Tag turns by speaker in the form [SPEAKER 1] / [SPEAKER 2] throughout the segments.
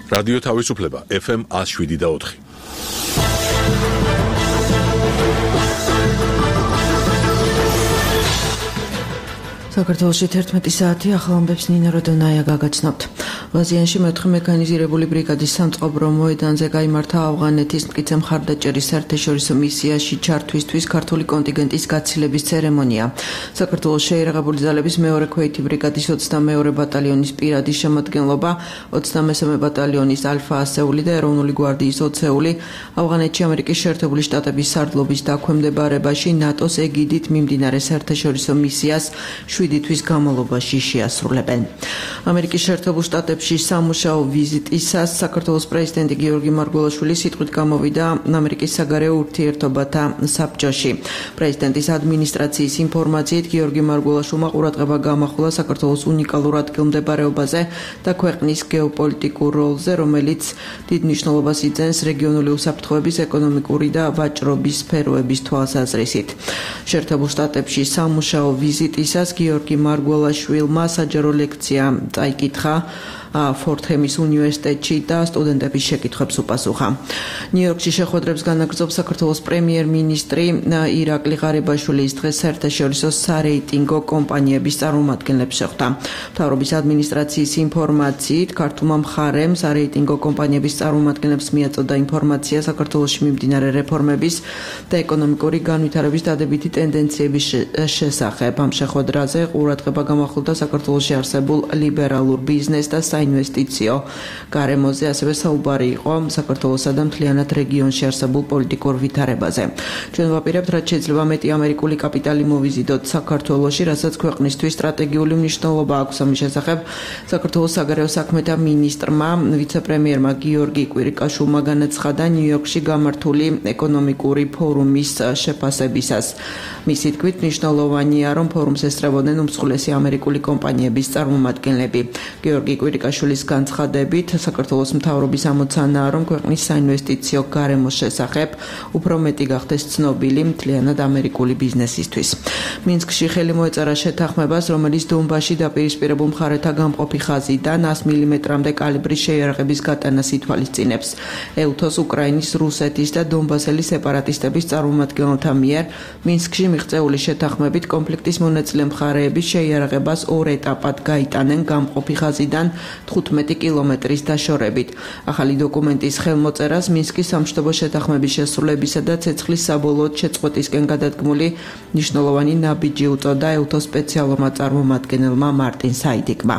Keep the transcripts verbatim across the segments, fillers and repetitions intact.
[SPEAKER 1] რადიო თავისუფლება ეფ ემ one oh seven და four.
[SPEAKER 2] საქართველოში თერთმეტი საათი ახალ ამბებს ნინა როდონაია გაგაცნობთ. Აზიანში მეოთხე მექანიზირებული ბრიგადის სამწყობრო მოედანზე გაიმართა ავღანეთის მტკიცე მხარდაჭერის საერთაშორისო მისიაში ჩართვისთვის ქართული კონტინგენტის გაცილების ცერემონია. საქართველოს შეიარაღებული ძალების მეორე ქვეითი ბრიგადის ოცდამეორე ბატალიონის პირადი შემადგენლობა, ოცდამესამე ბატალიონის ალფა ასეული და ეროვნული გვარდიის ოცეული ავღანეთში ამერიკის შეერთებული შტატების სარდლობის დაქვემდებარებაში ნატოს ეგიდით მიმდინარე საერთაშორისო მისიას შვიდი თვის განმავლობაში შეასრულებენ. ამერიკის შეერთებულ შტატებში სამუშაო ვიზიტისას საქართველოს პრეზიდენტი გიორგი მარგველაშვილი სიტყვით გამოვიდა ამერიკის საგარეო ურთიერთობათა საბჭოში. პრეზიდენტის ადმინისტრაციის ინფორმაციით გიორგი მარგველაშვილმა ყურადღება გამახვილა საქართველოს უნიკალურ ადგილმდებარეობაზე და ქვეყნის გეოპოლიტიკურ როლზე, რომელიც დიდ მნიშვნელობას იძენს რეგიონული უსაფრთხოების, ეკონომიკური და ვაჭრობის სფეროების თვალსაზრისით. შეერთებულ შტატებში სამუშაო ვიზიტისას გიორგი მარგველაშვილმა საჯარო ლექცია წაიკითხა ფორთჰემის უნივერსიტეტში და სტუდენტების შეკითხვებს უპასუხა. ნიუ-იორკში შეხვედრებს განაგრძობს საქართველოს პრემიერ-მინისტრი ირაკლი ღარიბაშვილის დღეს საერთაშორისო სარეიტინგო კომპანიების წარმომადგენლებს შეხვდა. მთავრობის ადმინისტრაციის ინფორმაციით ქართულმა მხარემ სარეიტინგო კომპანიების წარმომადგენლებს მიაწოდა ინფორმაცია საქართველოში მიმდინარე რეფორმების და ეკონომიკური განვითარების დადებითი ტენდენციების შესახებ. ამ შეხვედრაზე ყურადღება გამახვილდა საქართველოში არსებულ ლიბერალურ ბიზნეს და საინვესტიციო გარემოზე, ასევე საუბარი იყო საქართველოსა და მთლიანად რეგიონში არსებულ პოლიტიკურ ვითარებაზე. ჩვენ ვაპირებთ, რაც შეიძლება მეტი ამერიკული კაპიტალი მოვიზიდოთ საქართველოში, რასაც ქვეყნისთვის სტრატეგიული მნიშვნელობა აქვს. ამის შესახებ საქართველოს საგარეო საქმეთა მინისტრმა, ვიცე-პრემიერმა გიორგი კვირიკაშვილმა განაცხადა ნიუ-იორკში გამართული ეკონომიკური ფორუმის შეფასებისას. მისი თქმით, მნიშვნელოვანია, რომ ფორუმს ესწრებოდნენ უმსხვილესი ამერიკული კომპანიების წარმომადგენლები. გიორგი კვირიკაშვილის განცხადებით, საქართველოს მთავრობის ამოცანაა, რომ ქვეყნის საინვესტიციო გარემოს შესახებ უფრო მეტი გახდეს ცნობილი მთლიანად ამერიკული ბიზნესისთვის. მინსკში ხელი მოეწერა შეთანხმებას, რომელიც დონბასში დაპირისპირებულ მხარეთა გამყოფი ხაზიდან one hundred მილიმეტრამდე კალიბრის შეიარაღების გატანას ითვალისწინებს. ეუთოს, უკრაინის, რუსეთის და დონბასელი სეპარატისტების წარმომადგენელთა მიერ მინსკში მიღწეული შეთანხმებით კონფლიქტის მონაწილე მხარეები შეიარაღებას ორ ეტაპად გაიტანენ გამყოფი ხაზიდან თხუთმეტი კილომეტრის დაშორებით. ახალი დოკუმენტის ხელმოწერას მინსკის სამშვიდობო შეთანხმების შესრულებისა და ცეცხლის საბოლოოდ შეწყვეტისკენ გადადგმული მნიშვნელოვანი ნაბიჯი უწოდა ეუთოს სპეციალურმა წარმომადგენელმა მარტინ საიდიკმა.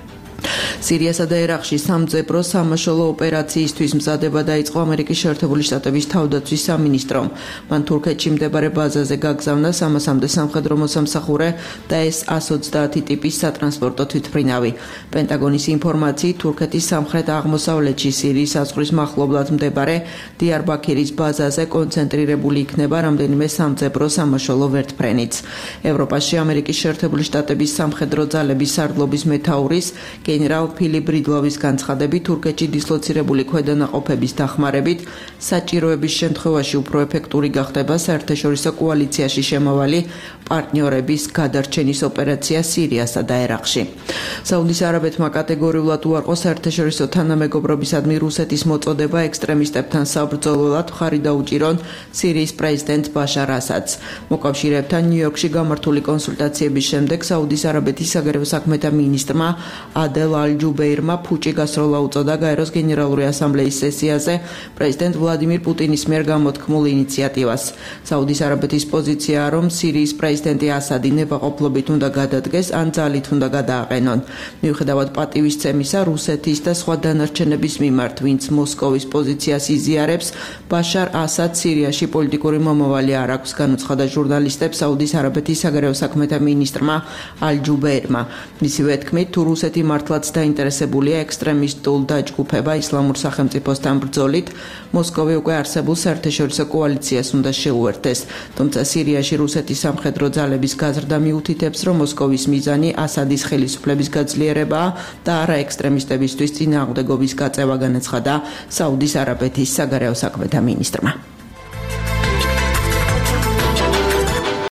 [SPEAKER 2] სირიასა და ერაყში სამძებრო სამაშველო ოპერაციისთვის მზადება დაიწყო ამერიკის შეერთებული შტატების თავდაცვის სამინისტრომ. მან თურქეთში მდებარე ბაზაზე გაგზავნა სამასამდე სამხედრო მოსამსახურე და ეს one twenty ტიპის სატრანსპორტო თვითმფრინავი. პენტაგონის ინფორმაციით, თურქეთის სამხრეთ-აღმოსავლეთში სირიის საზღვრის მახლობლად მდებარე დიარბაქირის ბაზაზე კონცენტრირებული იქნება რამდენიმე სამძებრო სამაშველო ვერტმფრენიც. ევროპაში ამერიკის შეერთებული შტატების სამხედრო ძალების სარდლობის მეთაურის გენერალ ფილიპ ბრიდლოვის განცხადებით, თურქეთში დისლოცირებული ქვედანაყოფების დახმარებით საჭიროების შემთხვევაში უფრო ეფექტური გახდება საერთაშორისო კოალიციაში შემავალი პარტნიორების გადარჩენის ოპერაცია სირიასა და ერაყში. საუდის არაბეთმა კატეგორიულად უარყო საერთაშორისო თანამეგობრობისადმი რუსეთის მოწოდება ექსტრემისტებთან საბრძოლველად მხარი დაუჭირონ სირიის პრეზიდენტ ბაშარ ასადს. მოკავშირეებთან ნიუ-იორკში გამართული კონსულტაციების შემდეგ საუდის არაბეთის საგარეო საქმეთა მინისტრმა ადელ ალ-ჯუბეირმა ფუჭი გასროლა უწოდა გაეროს გენერალური ასამბლეის სესიაზე პრეზიდენტ ვლადიმირ პუტინის მიერ გამოთქმულ ინიციატივას. საუდის არაბეთის პოზიციაა, რომ სირიის პრეზიდენტი ასადი ნებაყოფლობით უნდა გადადგეს, ან ძალით უნდა გადააყენონ. მიუხედავად პატივისცემისა რუსეთის და სხვა დანარჩენების მიმართ, ვინც მოსკოვის პოზიციას იზიარებს, ბაშარ ასადს სირიაში პოლიტიკური მომავალი არ აქვს, განუცხადა ჟურნალისტებს საუდის არაბეთის საგარეო საქმეთა მინისტრმა ალ-ჯუბეირმა. მისივე თქმით, თუ რუსეთი მართლაც დაინტერესებულია ექსტრემისტულ დაჯგუფება ისლამურ სახელმწიფოსთან ბრძოლით, მოსკოვი უკვე არსებულ საერთაშორისო კოალიციას უნდა შეუერთდეს. თუმცა სირიაში რუსეთის სამხედრო ძალების გაზრდა მიუთითებს, რომ მოსკოვის მიზანი ასადის ხელისუფლების გაძლიერებაა და არა ექსტრემისტებისთვის წინააღმდეგობის გაწევა, განაცხადა საუდის არაბეთის საგარეო საქმეთა მინისტრმა.